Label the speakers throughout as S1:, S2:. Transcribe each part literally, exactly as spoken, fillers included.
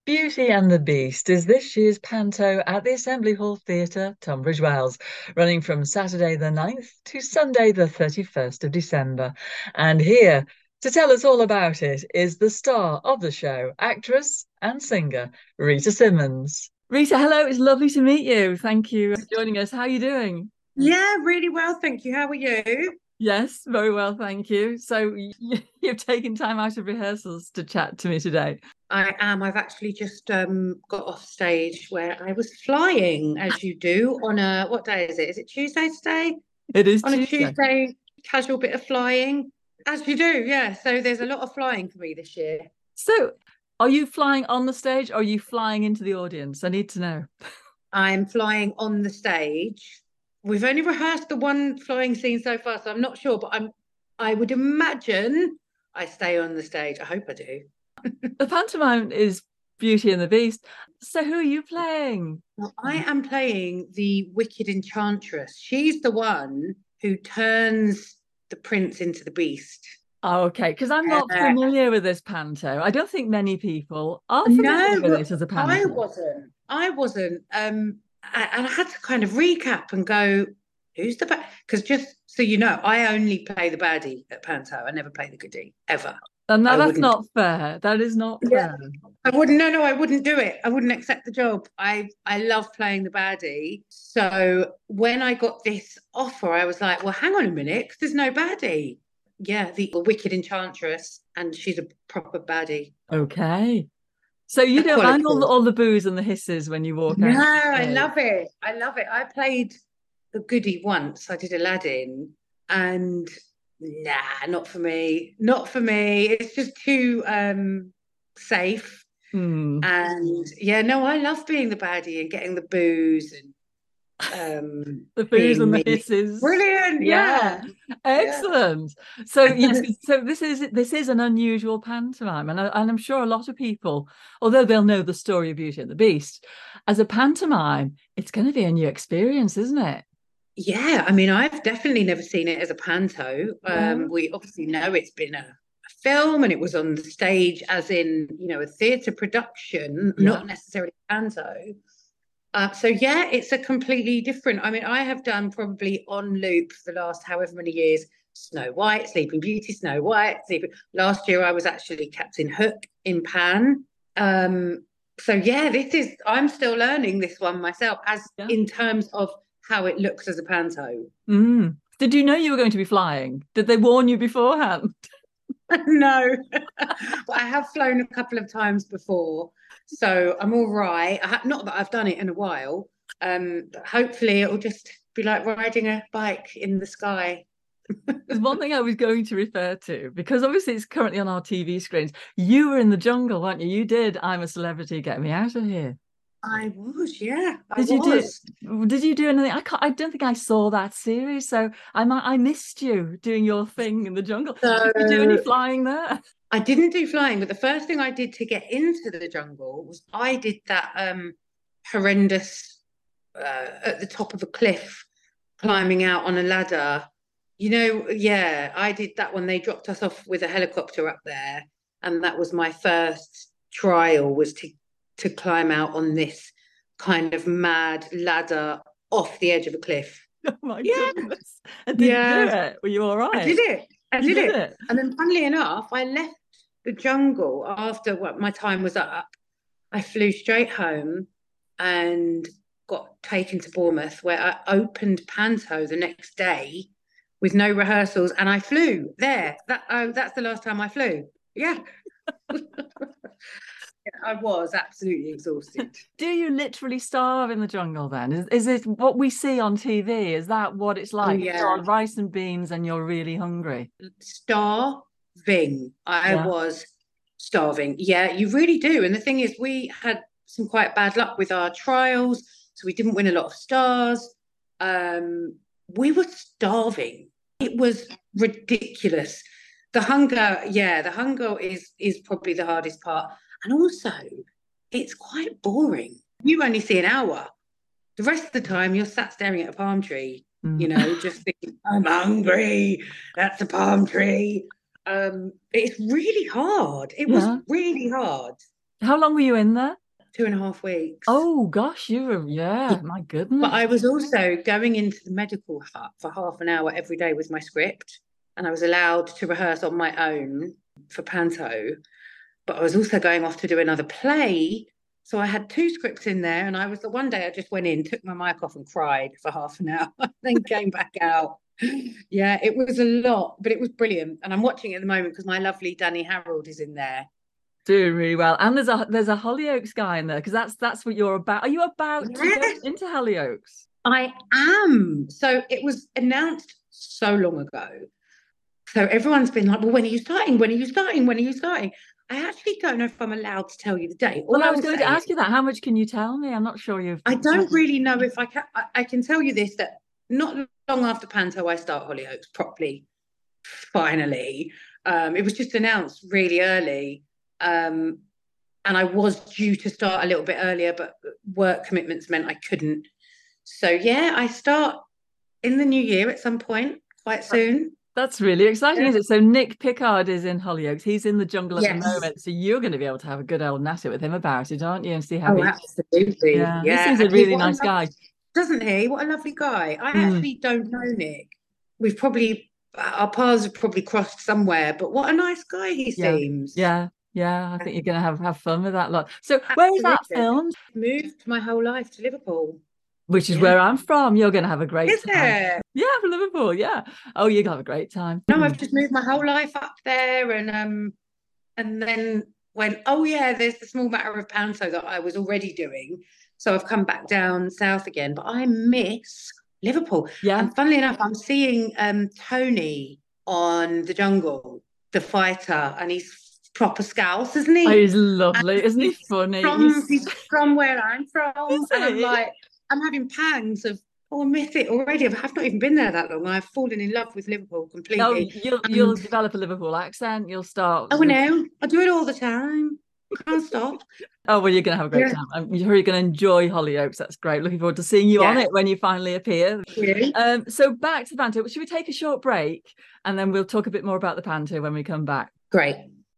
S1: Beauty and the Beast is this year's panto at the Assembly Hall Theatre, Tunbridge Wells, running from Saturday the ninth to Sunday the thirty-first of December. And here to tell us all about it is the star of the show, actress and singer Rita Simmons. Rita, hello, it's lovely to meet you. Thank you for joining us. How are you doing?
S2: Yeah, really well, thank you. How are you?
S1: Yes, very well, thank you. So you've taken time out of rehearsals to chat to me today.
S2: I am. I've actually just um got off stage where I was flying, as you do, on a what day is it? Is it Tuesday today?
S1: It is
S2: On a
S1: Tuesday.
S2: Tuesday, casual bit of flying, as you do, yeah. So there's a lot of flying for me this year.
S1: So, are you flying on the stage or are you flying into the audience? I need to know.
S2: I'm flying on the stage. We've only rehearsed the one flying scene so far, so I'm not sure, but I'm I would imagine I stay on the stage. I hope I do.
S1: The pantomime is Beauty and the Beast. So, who are you playing?
S2: Well, I am playing the Wicked Enchantress. She's the one who turns the prince into the beast.
S1: Oh, okay, because I'm not
S2: Uh,
S1: familiar with this panto. I don't think many people are familiar
S2: no,
S1: with it as a
S2: I
S1: panto.
S2: wasn't. I wasn't. Um, a- and I had to kind of recap and go, who's the bad? Because just so you know, I only play the baddie at Panto. I never play the goodie ever.
S1: And now
S2: I
S1: that's
S2: wouldn't.
S1: not fair. That is not
S2: Yeah,
S1: fair.
S2: I wouldn't. No, no, I wouldn't do it. I wouldn't accept the job. I I love playing the baddie. So when I got this offer, I was like, well, hang on a minute, because there's no baddie. Yeah, the Wicked Enchantress, and she's a proper baddie.
S1: Okay. So you
S2: A
S1: don't mind all the
S2: quality.
S1: all the boos and the hisses when you walk out
S2: No,
S1: on
S2: I
S1: stage.
S2: love it. I love it. I played the goodie once. I did Aladdin, and nah, not for me. Not for me. It's just too um safe.
S1: Hmm.
S2: And yeah, no, I love being the baddie and getting the booze and um
S1: The boos
S2: being
S1: and the
S2: me.
S1: hisses.
S2: Brilliant.
S1: Yeah,
S2: Yeah. Yeah.
S1: excellent. So yes, so this is this is an unusual pantomime, and I, and I'm sure a lot of people, although they'll know the story of Beauty and the Beast, as a pantomime, it's going to be a new experience, isn't it?
S2: Yeah, I mean, I've definitely never seen it as a panto. Um,
S1: No.
S2: we obviously know it's been a, a film and it was on the stage as in, you know, a theatre production,
S1: Yeah.
S2: not necessarily panto. Uh, so yeah, it's a completely different. I mean, I have done probably on loop for the last however many years, Snow White, Sleeping Beauty, Snow White. Sleeping... Last year I was actually Captain Hook in Pan. Um, so yeah, this is I'm still learning this one myself as
S1: Yeah.
S2: in terms of how it looks as a panto.
S1: Mm. Did you know you were going to be flying? Did they warn you beforehand?
S2: No, but I have flown a couple of times before, so I'm all right. I ha- not that I've done it in a while. Um, but hopefully it'll just be like riding a bike in the sky.
S1: There's one thing I was going to refer to because obviously it's currently on our T V screens. You were in the jungle, weren't you? You did I'm a Celebrity, Get Me Out of Here.
S2: I was, yeah, I
S1: Did you do
S2: was.
S1: did you do anything? I can't, I don't think I saw that series, so I might I missed you doing your thing in the jungle. Did you do any
S2: So
S1: flying there?
S2: I didn't do flying, but the first thing I did to get into the jungle was I did that um horrendous uh, at the top of a cliff, climbing out on a ladder. You know, yeah, I did that when they dropped us off with a helicopter up there, and that was my first trial was to to climb out on this kind of mad ladder off the edge of a cliff.
S1: Oh my
S2: Yeah,
S1: goodness. And did you do
S2: yeah,
S1: it? Were you all
S2: I
S1: right?
S2: did it. I
S1: You
S2: did
S1: did
S2: it.
S1: it.
S2: And then, funnily enough, I left the jungle after what my time was up. I flew straight home and got taken to Bournemouth, where I opened Panto the next day with no rehearsals, and I flew there. That oh, that's the last time I flew. Yeah, I was absolutely exhausted.
S1: Do you literally starve in the jungle then? Is, is it what we see on T V? Is that what it's
S2: Oh
S1: like? You're
S2: yeah,
S1: on rice and beans and you're really hungry.
S2: starving. I
S1: Yeah.
S2: was starving. Yeah, you really do. And the thing is, we had some quite bad luck with our trials, so we didn't win a lot of stars. Um, we were starving. It was ridiculous. The hunger, yeah, the hunger is is probably the hardest part. And also, it's quite boring. You only see an hour. The rest of the time, you're sat staring at a palm tree, you
S1: Mm.
S2: know, just thinking, I'm hungry. That's a palm tree. Um, it's really hard. It was
S1: Yeah.
S2: really hard.
S1: How long were you in there?
S2: Two and a half weeks.
S1: Oh gosh, you were,
S2: Yeah.
S1: yeah, my
S2: But
S1: goodness.
S2: I was also going into the medical hut for half an hour every day with my script, and I was allowed to rehearse on my own for panto. But I was also going off to do another play. So I had two scripts in there, and I was the one day I just went in, took my mic off, and cried for half an hour, then came back out. Yeah, it was a lot, but it was brilliant. And I'm watching it at the moment because my lovely Danny Harold is in there.
S1: Doing really well. And there's a there's a Hollyoaks guy in there because that's that's what you're about. Are you about to go
S2: Yes,
S1: into Hollyoaks?
S2: I am. So it was announced so long ago. So everyone's been like, well, when are you starting? When are you starting? When are you starting? I actually don't know if I'm allowed to tell you the date.
S1: Well,
S2: All
S1: I
S2: I
S1: was
S2: will
S1: going to
S2: say is
S1: ask you that. How much can you tell me? I'm not sure you've.
S2: I don't really know if I can. I, I can tell you this, that not long after Panto, I start Hollyoaks properly. Finally, um, it was just announced really early, um, and I was due to start a little bit earlier, but work commitments meant I couldn't. So yeah, I start in the new year at some point, quite soon.
S1: That's really exciting,
S2: Yeah.
S1: is it? So Nick Pickard is in Hollyoaks. He's in the jungle at the
S2: Yes.
S1: moment. So you're going to be able to have a good old natter with him about it, aren't you? And see how
S2: Oh,
S1: he.
S2: absolutely.
S1: Yeah, he
S2: Yeah.
S1: seems a
S2: And he,
S1: really
S2: what a
S1: nice
S2: love,
S1: guy.
S2: doesn't he? What a lovely guy. I
S1: Mm,
S2: actually don't know Nick. We've probably, our paths have probably crossed somewhere, but what a nice guy he
S1: yeah,
S2: seems.
S1: yeah, yeah. I think you're going to have have fun with that lot. So where is that
S2: Absolutely.
S1: filmed?
S2: Moved my whole life to Liverpool.
S1: Which is
S2: Yeah.
S1: where I'm from. You're going to have a great
S2: Is
S1: time.
S2: there?
S1: Yeah, from Liverpool. Yeah. Oh, you're going to have a great time.
S2: No,
S1: Mm.
S2: I've just moved my whole life up there, and um and then went, oh yeah, there's the small matter of Panto that I was already doing. So I've come back down south again. But I miss Liverpool.
S1: Yeah.
S2: And funnily enough, I'm seeing um Tony on The Jungle, the fighter, and he's proper Scouse, isn't
S1: Oh,
S2: he?
S1: he's
S2: And
S1: lovely. Isn't he
S2: he's
S1: funny?
S2: from
S1: He's,
S2: he's from where I'm from.
S1: is
S2: And I'm
S1: he?
S2: like, I'm having pangs of, oh, I miss it already. I've not even been there that long. I've fallen in love with Liverpool
S1: Oh,
S2: completely.
S1: you'll you'll
S2: And
S1: develop a Liverpool accent. You'll start
S2: oh
S1: with.
S2: no, I do it all the time. Can't stop.
S1: Oh, well, you're going to have a great
S2: Yeah.
S1: time. I'm sure you're going to enjoy Hollyoaks. That's great. Looking forward to seeing you on
S2: Yeah.
S1: it when you finally appear.
S2: Really?
S1: Um, so back to the Panto. Should we take a short break and then we'll talk a bit more about the Panto when we come back?
S2: Great.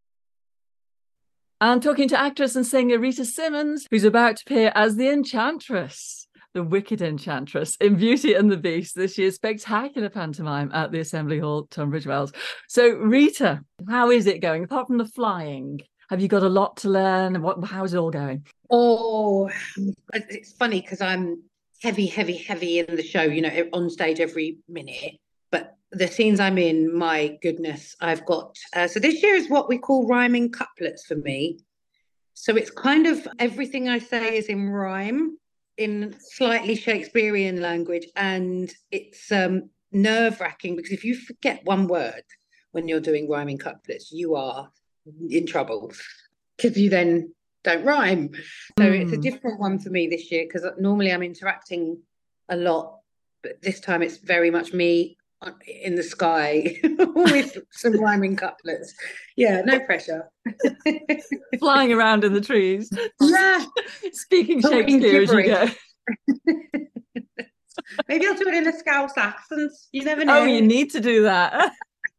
S1: I'm talking to actress and singer Rita Simmons, who's about to appear as the Enchantress, the Wicked Enchantress, in Beauty and the Beast, this year's spectacular pantomime at the Assembly Hall, Tunbridge Wells. So, Rita, how is it going? Apart from the flying, have you got a lot to learn? What, how's it all going?
S2: Oh, it's funny because I'm heavy, heavy, heavy in the show, you know, on stage every minute. But the scenes I'm in, my goodness, I've got. Uh, so this year is what we call rhyming couplets for me. So it's kind of everything I say is in rhyme, in slightly Shakespearean language, and it's um, nerve-wracking because if you forget one word when you're doing rhyming couplets, you are in trouble because you then don't rhyme. So it's a
S1: Mm.
S2: different one for me this year because normally I'm interacting a lot, but this time it's very much me in the sky with some rhyming couplets. Yeah, no pressure.
S1: Flying around in the trees,
S2: Yeah,
S1: speaking
S2: talking
S1: Shakespeare as you
S2: gibberish.
S1: go.
S2: Maybe I'll do it in a Scouse accent. You never
S1: Oh, you
S2: know.
S1: need to do that.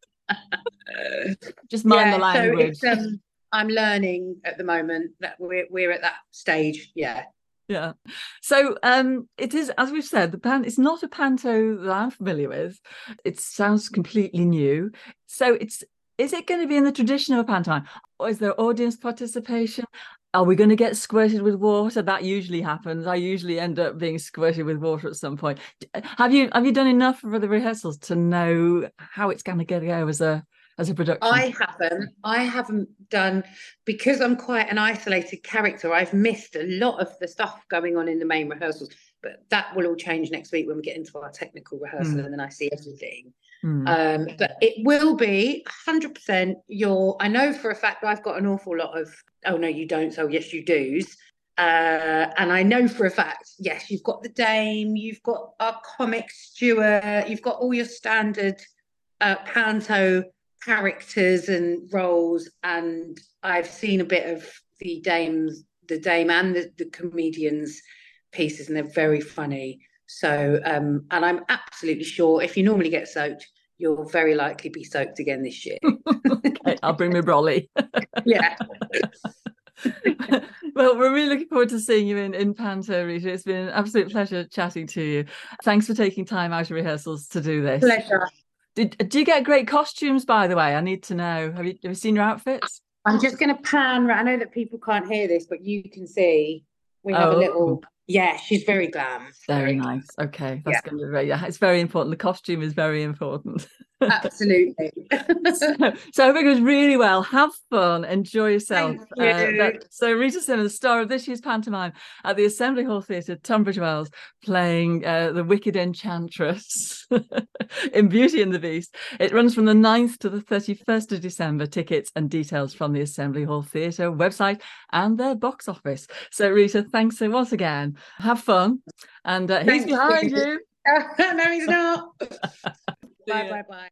S1: Just mind the
S2: Yeah, so
S1: language.
S2: it's um I'm learning at the moment that we're we're at that stage. Yeah.
S1: Yeah. So um it is, as we've said, the pan it's not a panto that I'm familiar with. It sounds completely new. So it's is it going to be in the tradition of a pantomime? Or is there audience participation? Are we going to get squirted with water? That usually happens. I usually end up being squirted with water at some point. Have you have you done enough for the rehearsals to know how it's going to go as a as a production?
S2: I haven't. I haven't done because I'm quite an isolated character. I've missed a lot of the stuff going on in the main rehearsals, but that will all change next week when we get into our technical rehearsal
S1: Mm,
S2: and then I see everything.
S1: mm.
S2: Um, but it will be one hundred percent your. I know for a fact I've got an awful lot of. Oh no, you don't. So yes, you do. Uh, and I know for a fact, yes, you've got the Dame, you've got our comic Stuart, you've got all your standard uh, panto characters and roles, and I've seen a bit of the dames, the dame and the, the comedians pieces, and they're very funny. So, um, and I'm absolutely sure if you normally get soaked, you'll very likely be soaked again this year.
S1: Okay, I'll bring my brolly.
S2: Yeah.
S1: Well, we're really looking forward to seeing you in, in Panto, Rita. It's been an absolute pleasure chatting to you. Thanks for taking time out of rehearsals to do this.
S2: Pleasure.
S1: Did, do you get great costumes, by the way? I need to know. Have you, have you seen your outfits?
S2: I'm just going to pan. I know that people can't hear this, but you can see we have
S1: Oh.
S2: a little. Yeah, she's very glam.
S1: Very,
S2: very
S1: nice. Okay, that's
S2: yeah.
S1: going to be very. Yeah, it's very important. The costume is very important.
S2: Absolutely.
S1: so, so I hope it goes really well. Have fun, enjoy yourself.
S2: Thank you.
S1: Uh, that, so Rita Simmons, star of this year's pantomime at the Assembly Hall Theatre, Tunbridge Wells, playing uh, the Wicked Enchantress in Beauty and the Beast. It runs from the ninth to the thirty-first of December. Tickets and details from the Assembly Hall Theatre website and their box office. So Rita, thanks so once again. Have fun. And uh, he's behind you.
S2: you. No, he's not. Bye, bye, bye.